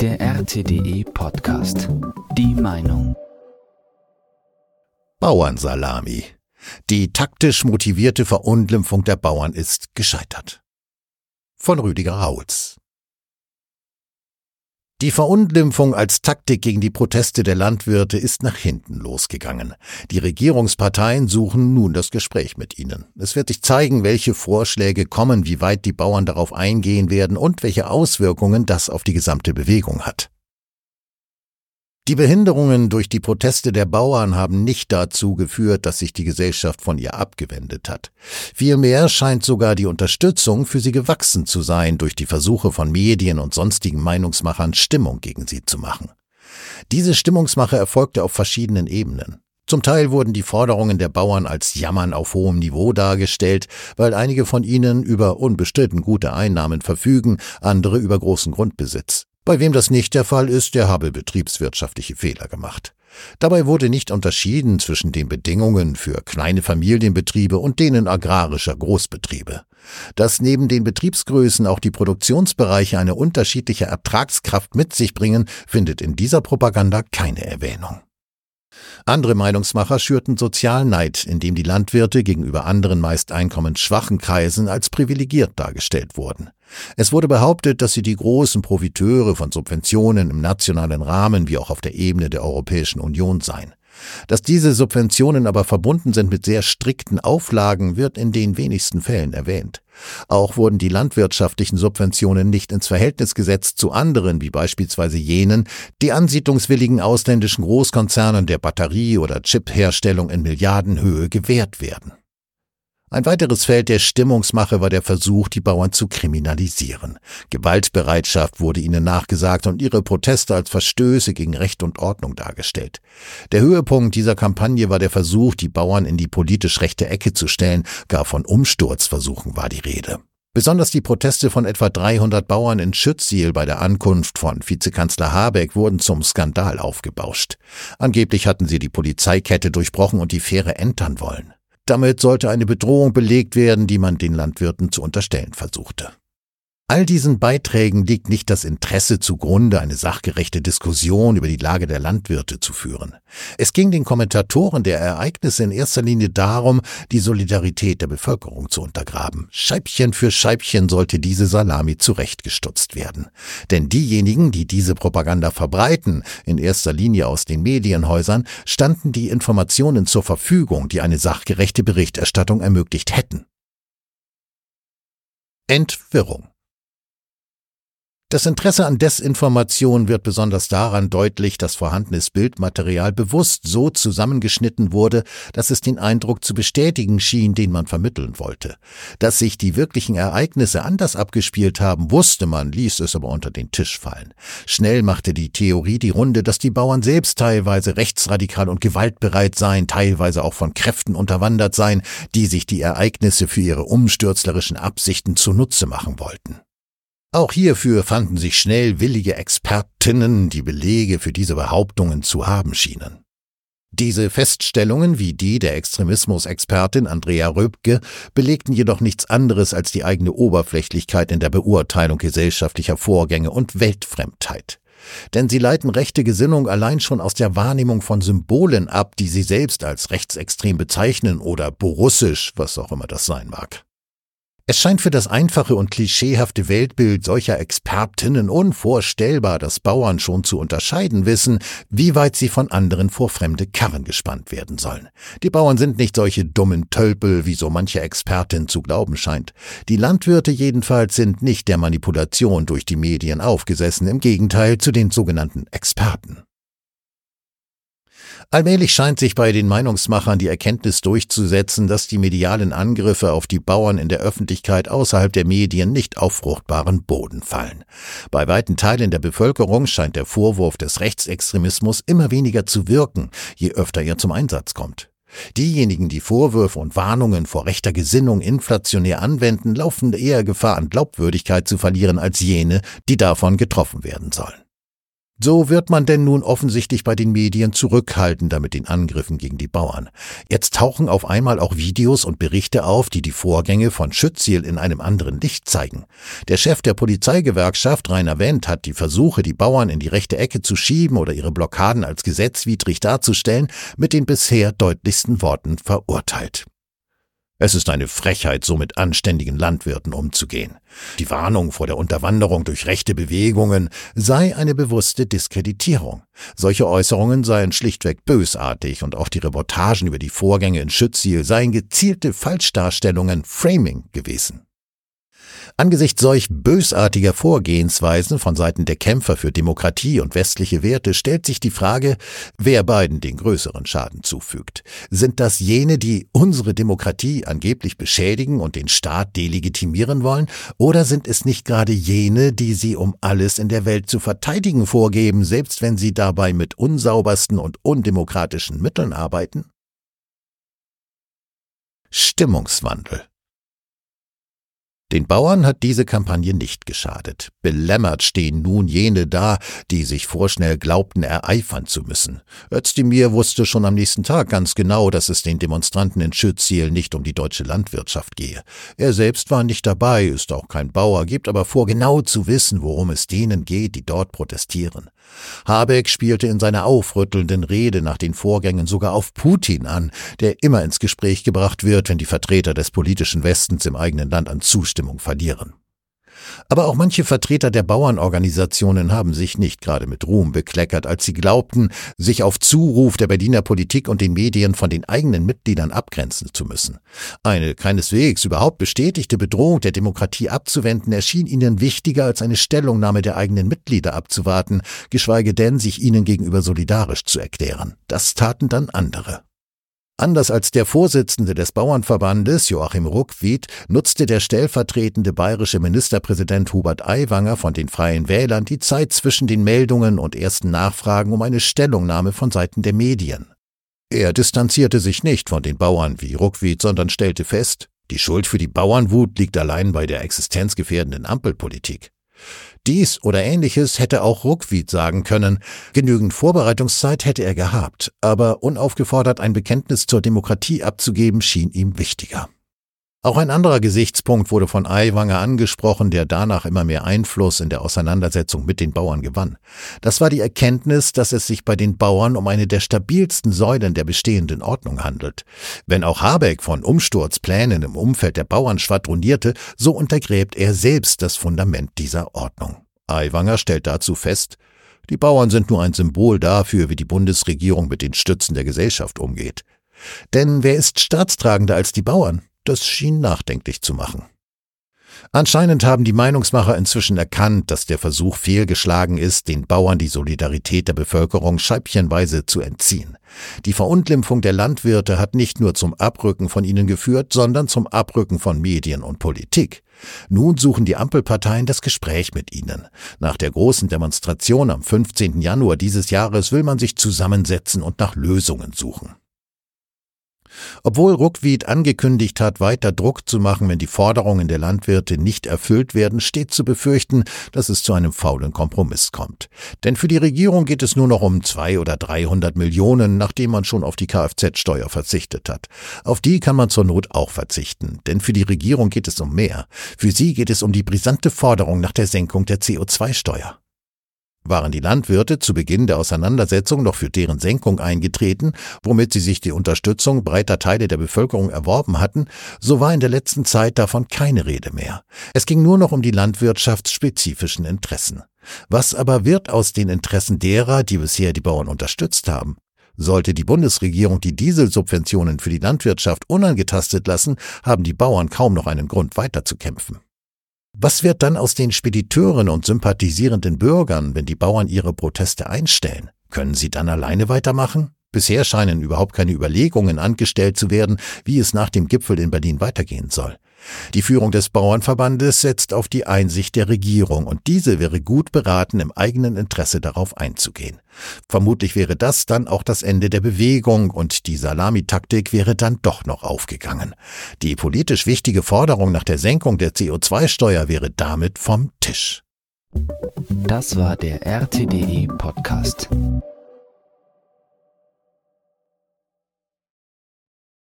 Der RTDE Podcast. Die Meinung. Bauernsalami. Die taktisch motivierte Verunglimpfung der Bauern ist gescheitert. Von Rüdiger Rauls. Die Verunglimpfung als Taktik gegen die Proteste der Landwirte ist nach hinten losgegangen. Die Regierungsparteien suchen nun das Gespräch mit ihnen. Es wird sich zeigen, welche Vorschläge kommen, wie weit die Bauern darauf eingehen werden und welche Auswirkungen das auf die gesamte Bewegung hat. Die Behinderungen durch die Proteste der Bauern haben nicht dazu geführt, dass sich die Gesellschaft von ihr abgewendet hat. Vielmehr scheint sogar die Unterstützung für sie gewachsen zu sein durch die Versuche von Medien und sonstigen Meinungsmachern, Stimmung gegen sie zu machen. Diese Stimmungsmache erfolgte auf verschiedenen Ebenen. Zum Teil wurden die Forderungen der Bauern als Jammern auf hohem Niveau dargestellt, weil einige von ihnen über unbestritten gute Einnahmen verfügen, andere über großen Grundbesitz. Bei wem das nicht der Fall ist, der habe betriebswirtschaftliche Fehler gemacht. Dabei wurde nicht unterschieden zwischen den Bedingungen für kleine Familienbetriebe und denen agrarischer Großbetriebe. Dass neben den Betriebsgrößen auch die Produktionsbereiche eine unterschiedliche Ertragskraft mit sich bringen, findet in dieser Propaganda keine Erwähnung. Andere Meinungsmacher schürten Sozialneid, indem die Landwirte gegenüber anderen meist einkommensschwachen Kreisen als privilegiert dargestellt wurden. Es wurde behauptet, dass sie die großen Profiteure von Subventionen im nationalen Rahmen wie auch auf der Ebene der Europäischen Union seien. Dass diese Subventionen aber verbunden sind mit sehr strikten Auflagen, wird in den wenigsten Fällen erwähnt. Auch wurden die landwirtschaftlichen Subventionen nicht ins Verhältnis gesetzt zu anderen, wie beispielsweise jenen, die ansiedlungswilligen ausländischen Großkonzernen der Batterie- oder Chipherstellung in Milliardenhöhe gewährt werden. Ein weiteres Feld der Stimmungsmache war der Versuch, die Bauern zu kriminalisieren. Gewaltbereitschaft wurde ihnen nachgesagt und ihre Proteste als Verstöße gegen Recht und Ordnung dargestellt. Der Höhepunkt dieser Kampagne war der Versuch, die Bauern in die politisch rechte Ecke zu stellen, gar von Umsturzversuchen war die Rede. Besonders die Proteste von etwa 300 Bauern in Schüttsiel bei der Ankunft von Vizekanzler Habeck wurden zum Skandal aufgebauscht. Angeblich hatten sie die Polizeikette durchbrochen und die Fähre entern wollen. Damit sollte eine Bedrohung belegt werden, die man den Landwirten zu unterstellen versuchte. All diesen Beiträgen liegt nicht das Interesse zugrunde, eine sachgerechte Diskussion über die Lage der Landwirte zu führen. Es ging den Kommentatoren der Ereignisse in erster Linie darum, die Solidarität der Bevölkerung zu untergraben. Scheibchen für Scheibchen sollte diese Salami zurechtgestutzt werden. Denn diejenigen, die diese Propaganda verbreiten, in erster Linie aus den Medienhäusern, standen die Informationen zur Verfügung, die eine sachgerechte Berichterstattung ermöglicht hätten. Entwirrung. Das Interesse an Desinformation wird besonders daran deutlich, dass vorhandenes Bildmaterial bewusst so zusammengeschnitten wurde, dass es den Eindruck zu bestätigen schien, den man vermitteln wollte. Dass sich die wirklichen Ereignisse anders abgespielt haben, wusste man, ließ es aber unter den Tisch fallen. Schnell machte die Theorie die Runde, dass die Bauern selbst teilweise rechtsradikal und gewaltbereit seien, teilweise auch von Kräften unterwandert seien, die sich die Ereignisse für ihre umstürzlerischen Absichten zunutze machen wollten. Auch hierfür fanden sich schnell willige Expertinnen, die Belege für diese Behauptungen zu haben schienen. Diese Feststellungen, wie die der Extremismusexpertin Andrea Röpke, belegten jedoch nichts anderes als die eigene Oberflächlichkeit in der Beurteilung gesellschaftlicher Vorgänge und Weltfremdheit. Denn sie leiten rechte Gesinnung allein schon aus der Wahrnehmung von Symbolen ab, die sie selbst als rechtsextrem bezeichnen oder borussisch, was auch immer das sein mag. Es scheint für das einfache und klischeehafte Weltbild solcher Expertinnen unvorstellbar, dass Bauern schon zu unterscheiden wissen, wie weit sie von anderen vor fremde Karren gespannt werden sollen. Die Bauern sind nicht solche dummen Tölpel, wie so manche Expertin zu glauben scheint. Die Landwirte jedenfalls sind nicht der Manipulation durch die Medien aufgesessen, im Gegenteil zu den sogenannten Experten. Allmählich scheint sich bei den Meinungsmachern die Erkenntnis durchzusetzen, dass die medialen Angriffe auf die Bauern in der Öffentlichkeit außerhalb der Medien nicht auf fruchtbaren Boden fallen. Bei weiten Teilen der Bevölkerung scheint der Vorwurf des Rechtsextremismus immer weniger zu wirken, je öfter er zum Einsatz kommt. Diejenigen, die Vorwürfe und Warnungen vor rechter Gesinnung inflationär anwenden, laufen eher Gefahr, an Glaubwürdigkeit zu verlieren, als jene, die davon getroffen werden sollen. So wird man denn nun offensichtlich bei den Medien zurückhaltender mit den Angriffen gegen die Bauern. Jetzt tauchen auf einmal auch Videos und Berichte auf, die die Vorgänge von Schütziel in einem anderen Licht zeigen. Der Chef der Polizeigewerkschaft, Rainer Wendt, hat die Versuche, die Bauern in die rechte Ecke zu schieben oder ihre Blockaden als gesetzwidrig darzustellen, mit den bisher deutlichsten Worten verurteilt. Es ist eine Frechheit, so mit anständigen Landwirten umzugehen. Die Warnung vor der Unterwanderung durch rechte Bewegungen sei eine bewusste Diskreditierung. Solche Äußerungen seien schlichtweg bösartig und auch die Reportagen über die Vorgänge in Schütziel seien gezielte Falschdarstellungen, Framing gewesen. Angesichts solch bösartiger Vorgehensweisen von Seiten der Kämpfer für Demokratie und westliche Werte stellt sich die Frage, wer beiden den größeren Schaden zufügt. Sind das jene, die unsere Demokratie angeblich beschädigen und den Staat delegitimieren wollen, oder sind es nicht gerade jene, die sie um alles in der Welt zu verteidigen vorgeben, selbst wenn sie dabei mit unsaubersten und undemokratischen Mitteln arbeiten? Stimmungswandel. Den Bauern hat diese Kampagne nicht geschadet. Belämmert stehen nun jene da, die sich vorschnell glaubten, ereifern zu müssen. Özdemir wusste schon am nächsten Tag ganz genau, dass es den Demonstranten in Schütziel nicht um die deutsche Landwirtschaft gehe. Er selbst war nicht dabei, ist auch kein Bauer, gibt aber vor, genau zu wissen, worum es denen geht, die dort protestieren. Habeck spielte in seiner aufrüttelnden Rede nach den Vorgängen sogar auf Putin an, der immer ins Gespräch gebracht wird, wenn die Vertreter des politischen Westens im eigenen Land an Zustimmung verlieren. Aber auch manche Vertreter der Bauernorganisationen haben sich nicht gerade mit Ruhm bekleckert, als sie glaubten, sich auf Zuruf der Berliner Politik und den Medien von den eigenen Mitgliedern abgrenzen zu müssen. Eine keineswegs überhaupt bestätigte Bedrohung der Demokratie abzuwenden, erschien ihnen wichtiger, als eine Stellungnahme der eigenen Mitglieder abzuwarten, geschweige denn, sich ihnen gegenüber solidarisch zu erklären. Das taten dann andere. Anders als der Vorsitzende des Bauernverbandes, Joachim Ruckwied, nutzte der stellvertretende bayerische Ministerpräsident Hubert Aiwanger von den Freien Wählern die Zeit zwischen den Meldungen und ersten Nachfragen um eine Stellungnahme von Seiten der Medien. Er distanzierte sich nicht von den Bauern wie Ruckwied, sondern stellte fest, die Schuld für die Bauernwut liegt allein bei der existenzgefährdenden Ampelpolitik. Dies oder Ähnliches hätte auch Ruckwied sagen können. Genügend Vorbereitungszeit hätte er gehabt, aber unaufgefordert ein Bekenntnis zur Demokratie abzugeben, schien ihm wichtiger. Auch ein anderer Gesichtspunkt wurde von Aiwanger angesprochen, der danach immer mehr Einfluss in der Auseinandersetzung mit den Bauern gewann. Das war die Erkenntnis, dass es sich bei den Bauern um eine der stabilsten Säulen der bestehenden Ordnung handelt. Wenn auch Habeck von Umsturzplänen im Umfeld der Bauern schwadronierte, so untergräbt er selbst das Fundament dieser Ordnung. Aiwanger stellt dazu fest, die Bauern sind nur ein Symbol dafür, wie die Bundesregierung mit den Stützen der Gesellschaft umgeht. Denn wer ist staatstragender als die Bauern? Das schien nachdenklich zu machen. Anscheinend haben die Meinungsmacher inzwischen erkannt, dass der Versuch fehlgeschlagen ist, den Bauern die Solidarität der Bevölkerung scheibchenweise zu entziehen. Die Verunglimpfung der Landwirte hat nicht nur zum Abrücken von ihnen geführt, sondern zum Abrücken von Medien und Politik. Nun suchen die Ampelparteien das Gespräch mit ihnen. Nach der großen Demonstration am 15. Januar dieses Jahres will man sich zusammensetzen und nach Lösungen suchen. Obwohl Ruckwied angekündigt hat, weiter Druck zu machen, wenn die Forderungen der Landwirte nicht erfüllt werden, steht zu befürchten, dass es zu einem faulen Kompromiss kommt. Denn für die Regierung geht es nur noch um 200 oder 300 Millionen, nachdem man schon auf die Kfz-Steuer verzichtet hat. Auf die kann man zur Not auch verzichten, denn für die Regierung geht es um mehr. Für sie geht es um die brisante Forderung nach der Senkung der CO2-Steuer. Waren die Landwirte zu Beginn der Auseinandersetzung noch für deren Senkung eingetreten, womit sie sich die Unterstützung breiter Teile der Bevölkerung erworben hatten, so war in der letzten Zeit davon keine Rede mehr. Es ging nur noch um die landwirtschaftsspezifischen Interessen. Was aber wird aus den Interessen derer, die bisher die Bauern unterstützt haben? Sollte die Bundesregierung die Dieselsubventionen für die Landwirtschaft unangetastet lassen, haben die Bauern kaum noch einen Grund weiterzukämpfen. Was wird dann aus den Spediteuren und sympathisierenden Bürgern, wenn die Bauern ihre Proteste einstellen? Können sie dann alleine weitermachen? Bisher scheinen überhaupt keine Überlegungen angestellt zu werden, wie es nach dem Gipfel in Berlin weitergehen soll. Die Führung des Bauernverbandes setzt auf die Einsicht der Regierung und diese wäre gut beraten, im eigenen Interesse darauf einzugehen. Vermutlich wäre das dann auch das Ende der Bewegung und die Salamitaktik wäre dann doch noch aufgegangen. Die politisch wichtige Forderung nach der Senkung der CO2-Steuer wäre damit vom Tisch. Das war der RTDE Podcast.